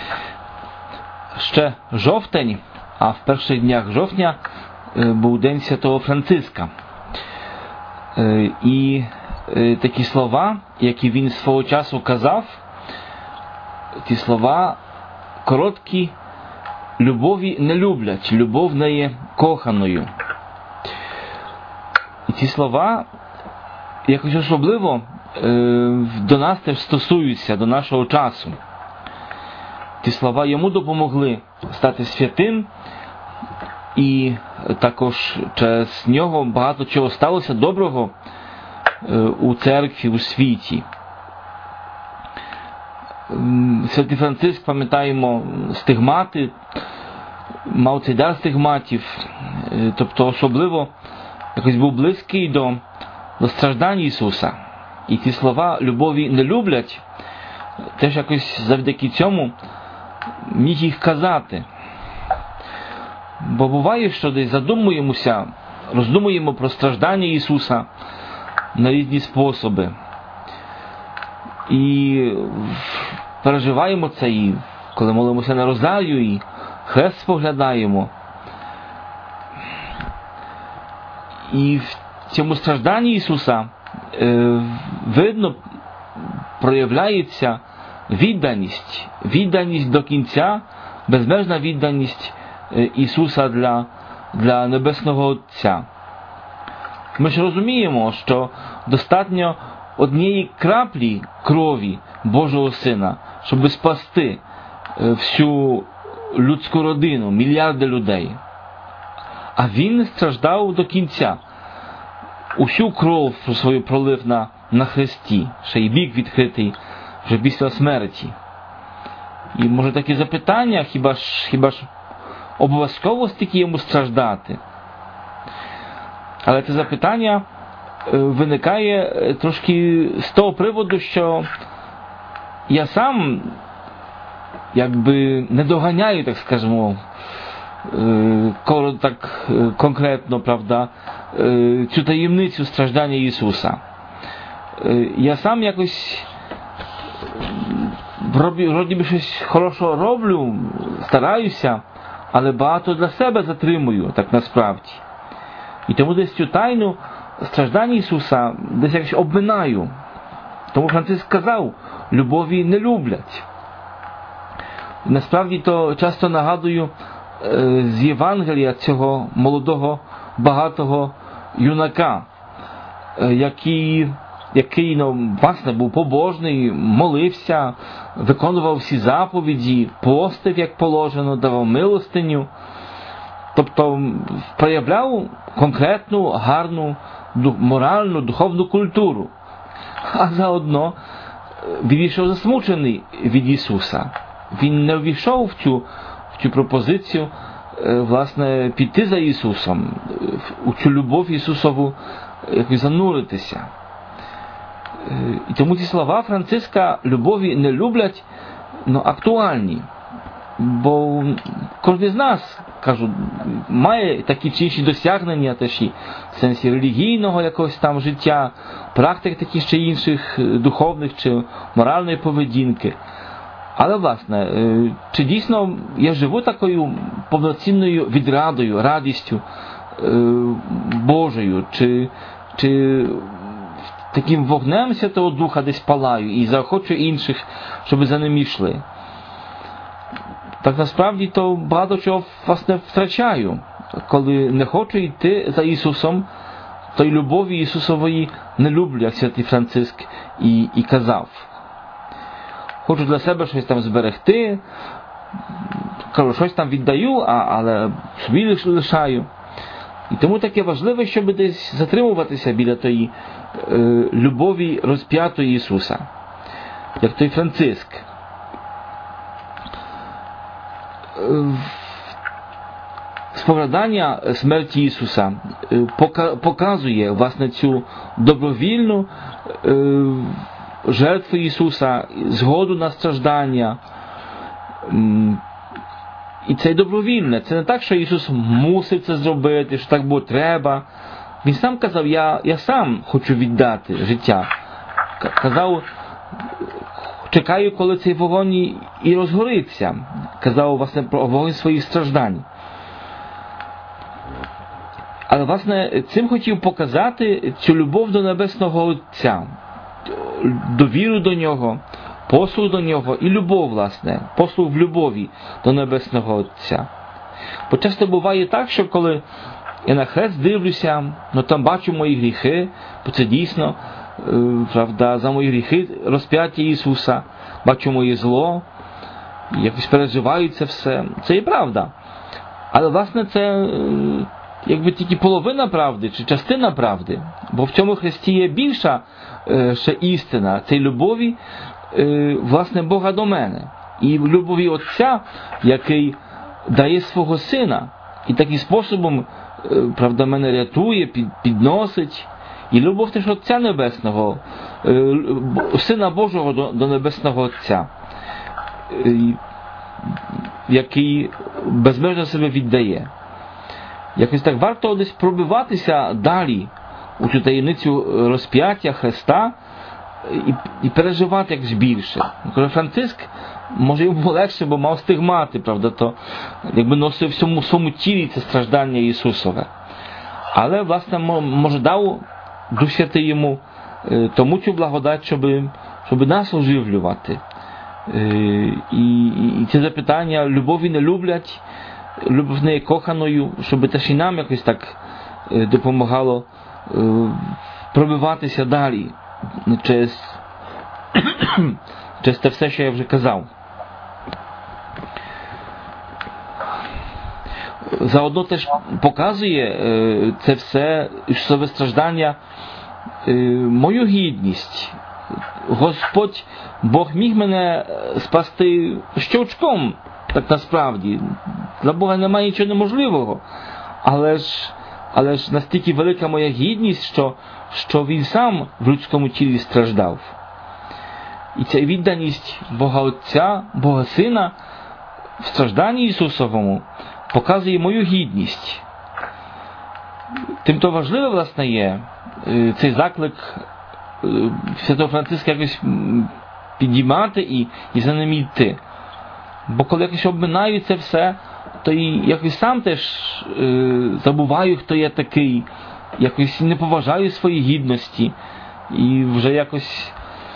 Ще жовтень, а в перших днях жовтня був День Святого Франциска. І такі слова, які він свого часу казав, ті слова короткі: любові не люблять, любов не є коханою. І ці слова якось особливо до нас теж стосуються, до нашого часу. Ті слова йому допомогли стати святим, і також через нього багато чого сталося доброго у церкві, у світі. Святий Франциск, пам'ятаємо, стигмати, мав цей дар стигматів, тобто особливо якось був близький до страждань Ісуса. І ті слова любові не люблять, теж якось завдяки цьому міг їх казати. Бо буває, що десь задумуємося, роздумуємо про страждання Ісуса на різні способи. І переживаємо це, і коли молимося на розарію, і хрест споглядаємо. І в цьому стражданні Ісуса видно, проявляється відданість до кінця, безмежна відданість Ісуса для Небесного Отця. Ми ж розуміємо, що достатньо однієї краплі крові Божого Сина, щоб спасти всю людську родину, мільярди людей. А Він страждав до кінця. Усю кров свою пролив на хресті, ще й бік відкритий вже після смерті. І може таке запитання, хіба ж обов'язково стільки йому страждати? Але це запитання виникає трошки з того приводу, що я сам якби не доганяю, так скажемо, так конкретно, правда, цю таємницю страждання Ісуса. Я сам якось вроді би щось хорошого роблю, стараюся, але багато для себе затримую, так насправді. І тому десь цю тайну страждання Ісуса десь якось обминаю. Тому Франциск казав, любові не люблять. Насправді то часто нагадую з Євангелія цього молодого, багатого юнака, який власне, був побожний, молився, виконував всі заповіді, постив, як положено, давав милостиню. Тобто проявляв конкретну, гарну, моральну, духовну культуру. А заодно відійшов засмучений від Ісуса. Він не ввійшов в цю пропозицію, власне, піти за Ісусом, у цю любов Ісусову якось зануритися. І тому ці слова Франциска любові не люблять, актуальні. Бо кожен з нас, кажу, має такі чи інші досягнення теж і в сенсі релігійного якогось там життя, практик таких чи інших духовних чи моральної поведінки. Але, власне, чи дійсно я живу такою повноцінною відрадою, радістю Божою, чи таким вогнем Святого Духа десь палаю і заохочую інших, щоб за ним йшли. Так насправді то багато чого, власне, втрачаю. Коли не хочу йти за Ісусом, то й любові Ісусової не люблю, як святий Франциск і казав. Хочу для себе щось там зберегти, кажу, щось там віддаю, але собі лишаю. І тому таке важливе, щоб десь затримуватися біля тої любові розп'ятої Ісуса, як той Франциск. Споглядання смерті Ісуса показує, власне, цю добровільну жертву Ісуса, згоду на страждання. І це добровільне. Це не так, що Ісус мусив це зробити, що так було треба. Він сам казав, я сам хочу віддати життя. Казав, чекаю, коли цей вогонь і розгориться. Казав, власне, про вогонь своїх страждань. Але, власне, цим хотів показати цю любов до Небесного Отця, довіру до Нього, послуг до Нього і любов, власне, послуг в любові до Небесного Отця. Бо часто буває так, що коли я на хрест дивлюся, там бачу мої гріхи, бо це дійсно, правда, за мої гріхи розп'яття Ісуса, бачу моє зло, якось переживаю це все. Це і правда. Але, власне, це якби тільки половина правди, чи частина правди. Бо в цьому Христі є більша ще істина, це любові, власне, Бога до мене. І в любові Отця, який дає свого Сина, і таким способом, правда, мене рятує, підносить. І любов теж Отця Небесного, Сина Божого до Небесного Отця, який безмежно себе віддає. Якось так варто десь пробиватися далі у цю таємницю розп'яття Христа і переживати якось більше. Коли Франциск, може йому було легше, бо мав стигмати, правда, то якби носив в своєму тілі це страждання Ісусове. Але, власне, може дав Дух Святий йому тому цю благодать, щоб нас оживлювати. І ці запитання любові не люблять, любов не є коханою, щоб теж і нам якось так допомагало пробиватися далі через те все, що я вже казав. Заодно теж показує це все Ісусове страждання, мою гідність. Господь, Бог міг мене спасти щелчком, так насправді. Для Бога немає нічого неможливого. Але ж настільки велика моя гідність, що Він сам в людському тілі страждав. І ця відданість Бога Отця, Бога Сина в стражданні Ісусовому показує мою гідність. Тимто важливо, власне, є цей заклик Святого Франциска якось підіймати і за ним йти. Бо коли якось обминаю це все, то і якось сам теж забуваю, хто я такий, якось не поважаю свої гідності і вже якось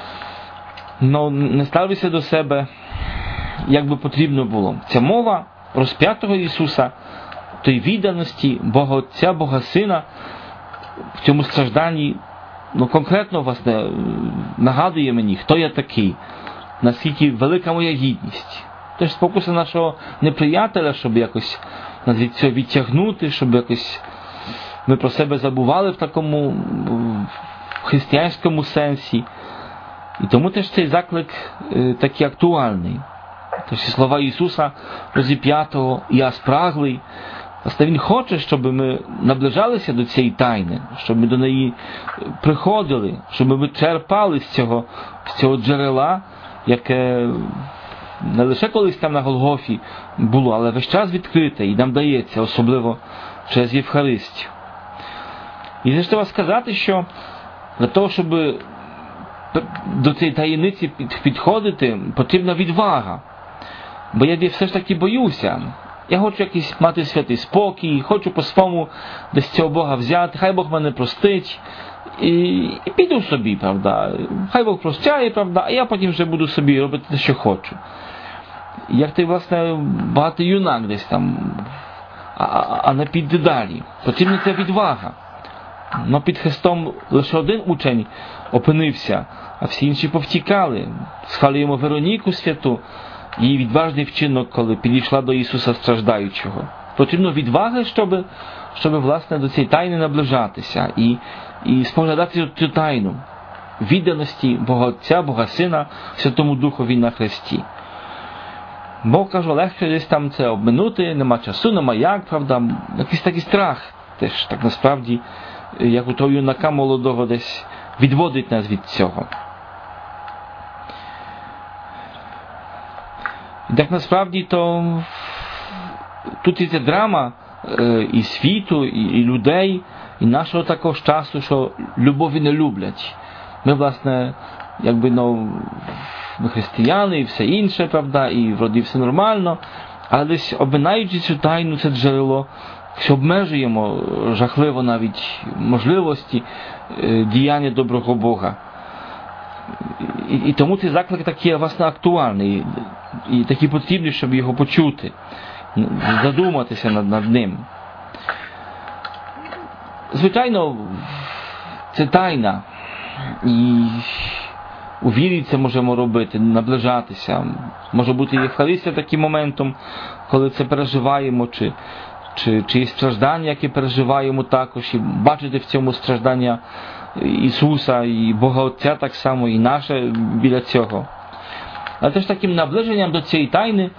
не ставлюся до себе, як би потрібно було. Ця мова розп'ятого Ісуса, тої відданості Бога Отця, Бога Сина в цьому стражданні, конкретно, власне, нагадує мені, хто я такий, наскільки велика моя гідність. Тож спокуса нашого неприятеля, щоб якось нас від цього відтягнути, щоб якось ми про себе забували в такому християнському сенсі. І тому теж цей заклик такий актуальний. Тож слова Ісуса розіп'ятого, я спраглий. Власне, Він хоче, щоб ми наближалися до цієї тайни, щоб ми до неї приходили, щоб ми черпали з цього джерела, яке не лише колись там на Голгофі було, але весь час відкрите і нам дається, особливо через Євхаристію. І ще треба сказати, що для того, щоб до цієї таємниці підходити, потрібна відвага. Бо я все ж таки боюся. Я хочу якийсь мати святий спокій, хочу по-своєму десь цього Бога взяти, хай Бог мене простить, і піду собі, правда. Хай Бог прощає, правда, а я потім вже буду собі робити те, що хочу. Як ти, власне, багатий юнак десь там, а не піде далі. Потрібна ця відвага. Но під Христом лише один учень опинився, а всі інші повтікали. Схвалюємо Вероніку святу, її відважний вчинок, коли підійшла до Ісуса страждаючого. Потрібно відваги, щоб власне, до цієї тайни наближатися і споглядати цю тайну відданості Бога Отця, Бога Сина, Святому Духові на Христі. Бо, кажу, легше десь там це обминути, нема часу, нема як, правда, якийсь такий страх теж, так насправді, як у того юнака молодого десь відводить нас від цього. І так насправді то тут і ця драма і світу, і людей, і нашого такого часу, що любові не люблять. Ми, власне, якби, ми християни і все інше, правда, і вроді все нормально, але десь обминаючи цю тайну, це джерело, що обмежуємо жахливо навіть можливості діяння доброго Бога. І тому цей заклик такий, власне, актуальний, і такий потрібний, щоб його почути, задуматися над ним. Звичайно, це тайна, і у вірі це можемо робити, наближатися. Може бути і Євхаристія таким моментом, коли це переживаємо, чи страждання, які переживаємо також, і бачити в цьому страждання Ісуса, і Бога Отця так само, і наше біля цього. Але теж таким наближенням до цієї тайни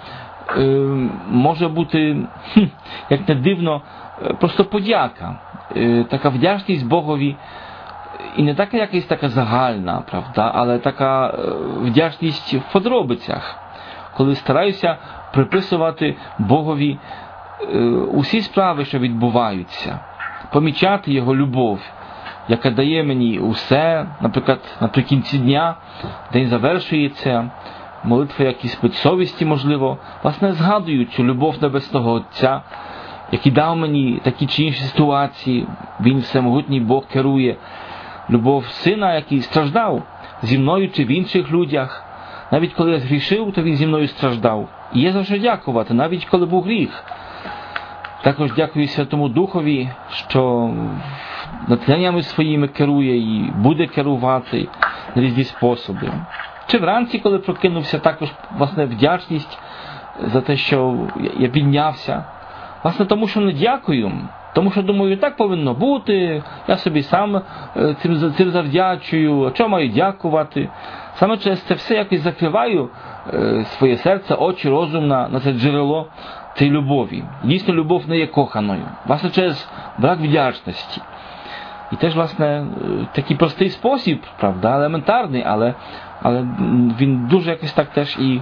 може бути, як не дивно, просто подяка, така вдячність Богові, і не така якась така загальна, правда, але така вдячність в подробицях, коли стараюся приписувати Богові усі справи, що відбуваються, помічати Його любов, яка дає мені усе, наприклад, наприкінці дня, день завершується, молитва якісь совісті, можливо, власне, згадую цю любов Небесного Отця, який дав мені такі чи інші ситуації, Він всемогутній Бог керує, любов Сина, який страждав зі мною чи в інших людях, навіть коли я згрішив, то Він зі мною страждав. І є за що дякувати, навіть коли був гріх. Також дякую Святому Духові, що натхненнями своїми керує і буде керувати на різні способи. Чи вранці, коли прокинувся, також, власне, вдячність за те, що я піднявся. Власне, тому що не дякую, тому що, думаю, так повинно бути, я собі сам цим завдячую, а чого маю дякувати. Саме через це все якось закриваю своє серце, очі, розум на це джерело цієї любові. Дійсно, любов не є коханою. Власне, через брак вдячності. І теж, власне, такий простий спосіб, правда, елементарний, але він дуже якось так теж і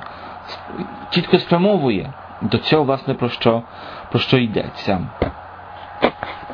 чітко спрямовує до цього, власне, про що йдеться.